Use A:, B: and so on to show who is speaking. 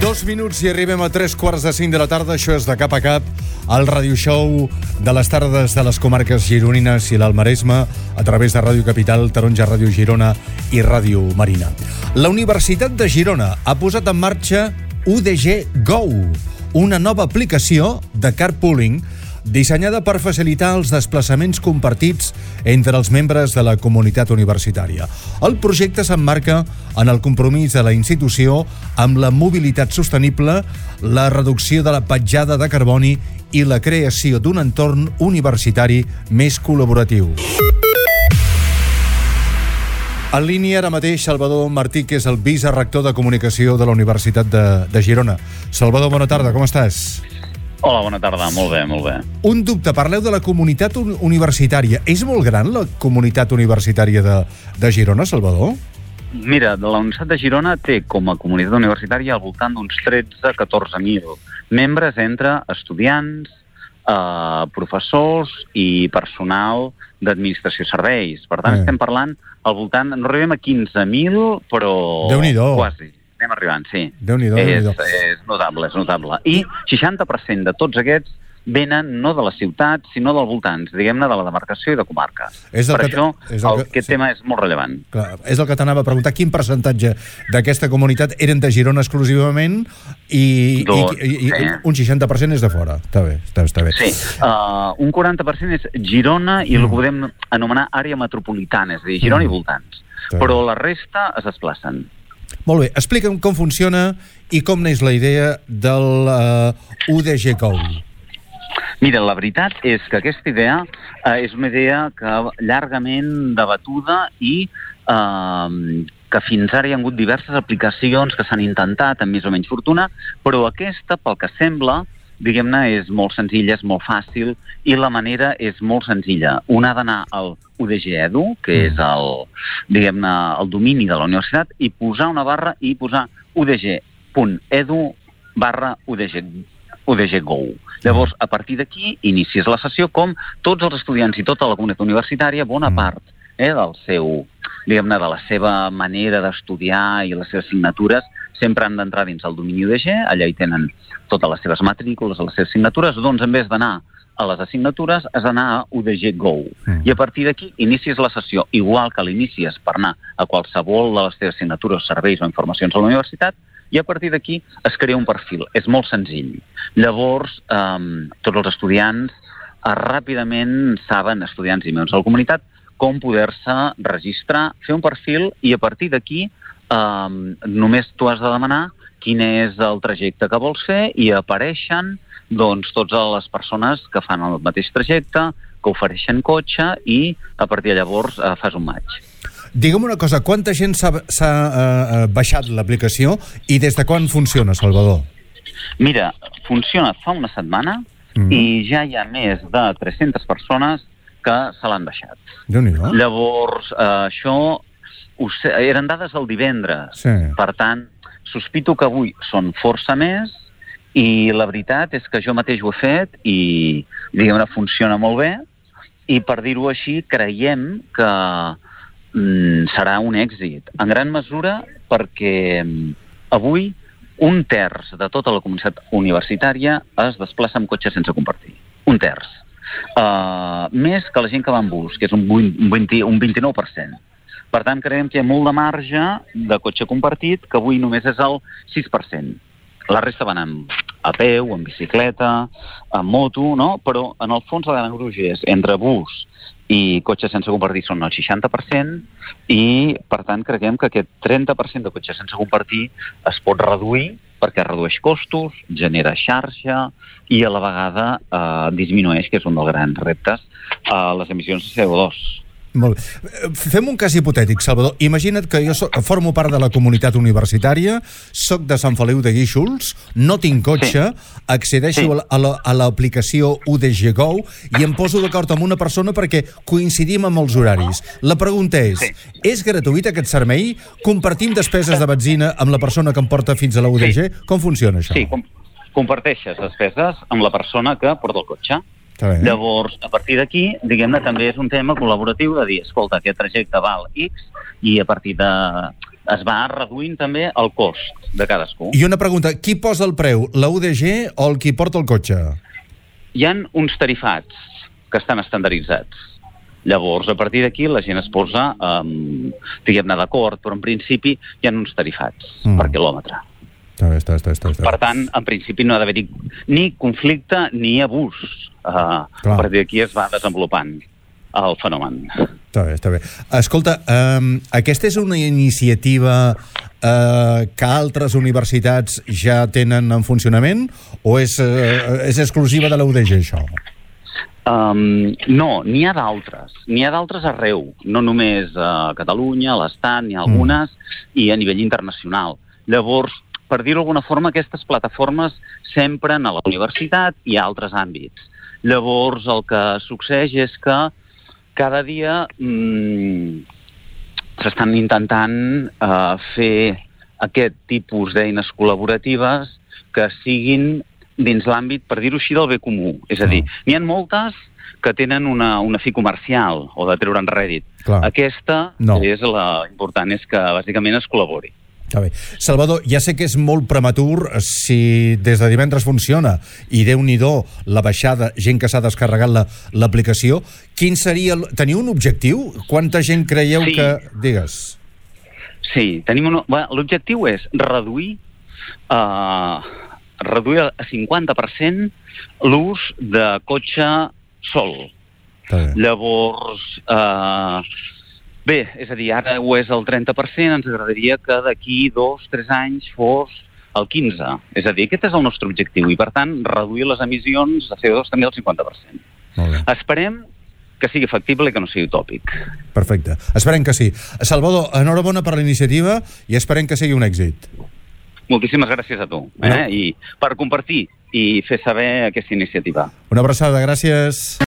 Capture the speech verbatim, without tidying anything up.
A: Dos minuts i arribem a tres quarts de cinc de la tarda. Això és de cap a cap, el radio show de les tardes de les comarques gironines i l'Alt Maresme a través de Ràdio Capital, Taronja Ràdio Girona i Ràdio Marina. La Universitat de Girona ha posat en marxa U D G Go, una nova aplicació de carpooling dissenyada per facilitar els desplaçaments compartits entre els membres de la comunitat universitària. El projecte s'emmarca en el compromís de la institució amb la mobilitat sostenible, la reducció de la petjada de carboni i la creació d'un entorn universitari més col·laboratiu. En línia ara mateix Salvador Martí, que és el vicerector de Comunicació de la Universitat de, de Girona. Salvador, bona tarda, com estàs?
B: Hola, bona tarda, molt bé, molt bé.
A: Un dubte, parleu de la comunitat universitària. És molt gran la comunitat universitària de, de Girona, Salvador?
B: Mira, la Universitat de Girona té com a comunitat universitària al voltant d'uns tretze a catorze mil membres entre estudiants, eh, professors i personal d'administració i serveis. Per tant, eh. estem parlant al voltant, no arribem a quinze mil, però
A: Déu-n'hi-do.
B: Quasi. Anem arribant, sí.
A: Déu-n'hi-do,
B: és,
A: Déu-n'hi-do.
B: és notable, és notable. I seixanta per cent de tots aquests venen no de la ciutat, sinó del voltants, diguem-ne, de la demarcació i de comarques.
A: És
B: per
A: que,
B: això,
A: és el
B: el,
A: que,
B: aquest sí. tema és molt rellevant.
A: Clar, és el que t'anava a preguntar. Quin percentatge d'aquesta comunitat eren de Girona exclusivament i,
B: doncs,
A: i, i, i
B: sí.
A: un seixanta per cent és de fora? Està bé, està, està bé.
B: Sí, uh, un quaranta per cent és Girona i mm. el que podem anomenar àrea metropolitana, és a dir, Girona mm. i voltants. Està Però bé. La resta es desplacen.
A: Molt bé, explica'm com funciona i com n'és la idea del uh, U D G Go.
B: Mira, la veritat és que aquesta idea uh, és una idea que llargament debatuda i uh, que fins ara hi ha hagut diverses aplicacions que s'han intentat amb més o menys fortuna, però aquesta, pel que sembla, diguem-ne, és molt senzilla, és molt fàcil i la manera és molt senzilla. Un ha d'anar al U D G Edu, que mm. és el, diguem-ne, el domini de la universitat, i posar una barra i posar udg.edu barra UDG, UDG Go. Llavors, a partir d'aquí, inicies la sessió com tots els estudiants i tota la comunitat universitària, bona mm. part eh, del seu, diguem-ne, de la seva manera d'estudiar i les seves assignatures, sempre han d'entrar dins el domini U D G, allà hi tenen totes les seves matrícules, les seves assignatures, doncs en vez d'anar a les assignatures has d'anar a U D G Go. Mm. I a partir d'aquí inicies la sessió, igual que l'inicies per anar a qualsevol de les teves assignatures, serveis o informacions a la universitat, i a partir d'aquí es crea un perfil. És molt senzill. Llavors, eh, tots els estudiants eh, ràpidament saben, estudiants i membres de la comunitat, com poder-se registrar, fer un perfil, i a partir d'aquí eh, només tu has de demanar quin és el trajecte que vols fer i apareixen doncs, totes les persones que fan el mateix trajecte, que ofereixen cotxe i a partir de llavors eh, fas un match.
A: Digue'm una cosa, quanta gent s'ha uh, baixat l'aplicació i des de quan funciona, Salvador?
B: Mira, funciona fa una setmana mm. i ja hi ha més de tres-centes persones que se l'han baixat.
A: Déu-n'hi-do.
B: Llavors, eh, això us, eren dades del divendres.
A: Sí.
B: Per tant, sospito que avui són força més i la veritat és que jo mateix ho he fet i, diguem-ne, funciona molt bé i, per dir-ho així, creiem que mm, serà un èxit. En gran mesura perquè mm, avui un terç de tota la comunitat universitària es desplaça amb cotxe sense compartir. Un terç. Uh, més que la gent que va en bus, que és un, vint, un vint-i-nou per cent. Per tant, creiem que hi ha molt de marge de cotxe compartit, que avui només és el sis per cent. La resta van amb, a peu, en bicicleta, amb moto, no? Però en el fons la gran gruix és entre bus i cotxe sense compartir són el seixanta per cent i, per tant, creiem que aquest trenta per cent de cotxe sense compartir es pot reduir perquè redueix costos, genera xarxa i a la vegada eh, disminueix, que és un dels grans reptes, eh, les emissions de C O dos.
A: Molt bé. Fem un cas hipotètic, Salvador. Imagina't que jo soc, formo part de la comunitat universitària, soc de Sant Feliu de Guíxols, no tinc cotxe, sí. accedeixo sí. a l'aplicació U D G Go i em poso d'acord amb una persona perquè coincidim amb els horaris. La pregunta és, sí. és gratuït aquest servei? Compartim despeses de benzina amb la persona que em porta fins a la U D G? Sí. Com funciona això?
B: Sí, com comparteixes despeses amb la persona que porta el cotxe. Llavors, a partir d'aquí, diguem-ne, també és un tema col·laboratiu de dir, escolta, aquest trajecte val X i a partir de es va reduint també el cost de cadascú.
A: I una pregunta, qui posa el preu, la U D G o el qui porta el cotxe?
B: Hi ha uns tarifats que estan estandarditzats. Llavors, a partir d'aquí, la gent es posa, um, diguem-ne, d'acord, però en principi hi ha uns tarifats mm. per quilòmetre.
A: Està bé, està, està, està, està.
B: Per tant, en principi no ha d'haver-hi ni conflicte ni abús. Uh, a partir d'aquí es va desenvolupant el fenomen.
A: Està bé, està bé. Escolta, um, aquesta és una iniciativa uh, que altres universitats ja tenen en funcionament o és, uh, és exclusiva de la U D G, això?
B: Um, no, n'hi ha d'altres. N'hi ha d'altres arreu. No només a Catalunya, a l'Estat, n'hi ha algunes, mm. i a nivell internacional. Llavors, per dir-ho d'alguna forma, aquestes plataformes s'empren a la universitat i a altres àmbits. Llavors, el que succeeix és que cada dia mmm, s'estan intentant uh, fer aquest tipus d'eines col·laboratives que siguin dins l'àmbit, per dir-ho així, del bé comú. És a dir, n'hi ha moltes que tenen una, una fi comercial o de treure'n rèdit. Clar. Aquesta no. és la important, és que bàsicament es col·labori.
A: Està bé. Salvador, ja sé que és molt prematur si des de divendres funciona i Déu-n'hi-do la baixada, gent que s'ha descarregat l'aplicació. Quin seria... El... Teniu un objectiu? Quanta gent creieu sí. que... Digues.
B: Sí, tenim un... l'objectiu és reduir uh, reduir a cinquanta per cent l'ús de cotxe sol. Llavors... Uh, Bé, és a dir, ara ho és el trenta per cent, ens agradaria que d'aquí dos, tres anys fos el quinze per cent. És a dir, aquest és el nostre objectiu i, per tant, reduir les emissions de C O dos també al cinquanta per cent. Esperem que sigui factible i que no sigui utòpic.
A: Perfecte. Esperem que sí. Salvador, enhorabona per la iniciativa i esperem que sigui un èxit.
B: Moltíssimes gràcies a tu. Eh? No. I per compartir i fer saber aquesta iniciativa.
A: Una abraçada, gràcies.